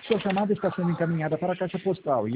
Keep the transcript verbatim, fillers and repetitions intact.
Sua chamada está sendo encaminhada para a caixa postal e